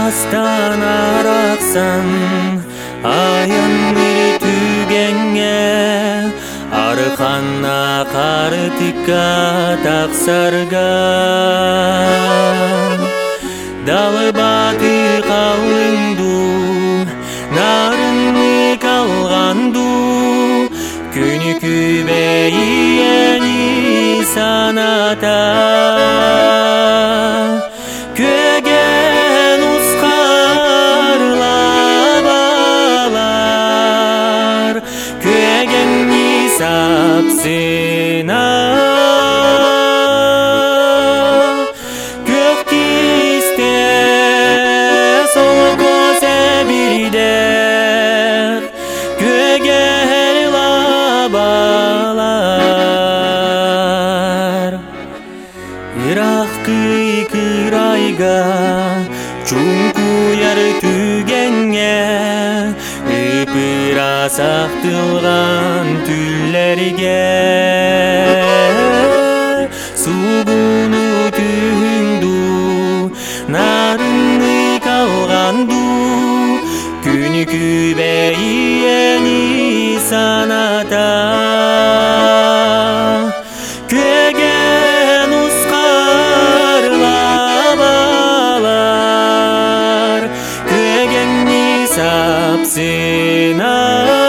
астан араксан айын түгенге арханна картыкка таксарга далы батыр калынду нарынны калганду күнү күбейени саната көген ускарлабалар көген сапсына көк тисте сол көзе бирдер көген лабалар Иракты кырайга чуңкуяр түгенге ыпыра сактылган түллерге сугуну түңду нарынны калганду күнү күбейени саната көген ускарлабалар көгенни сапсына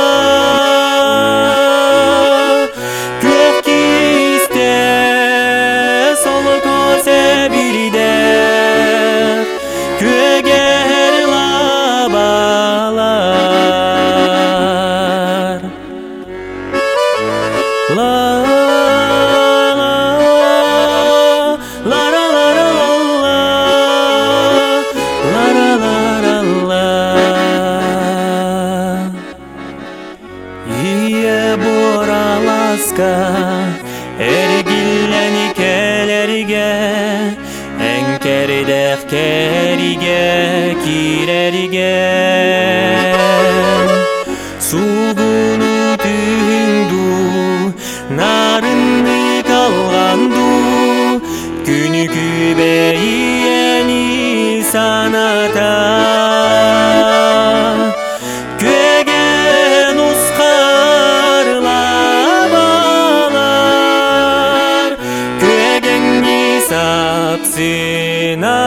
көк кисте сол көзе бирдер көген лабалар Эргиллени келерге Энкердех кериге кирерге Сугуну түңду нарынны калганду Күнү күбейени саната көген ускарлабалар көгенни сапсына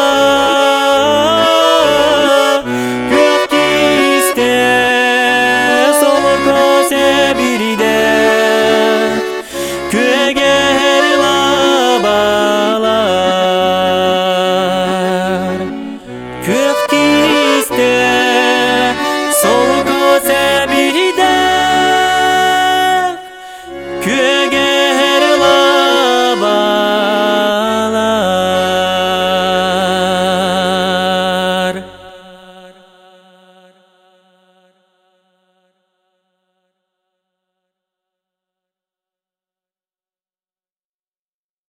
көк тисте сол көзе бирдер көген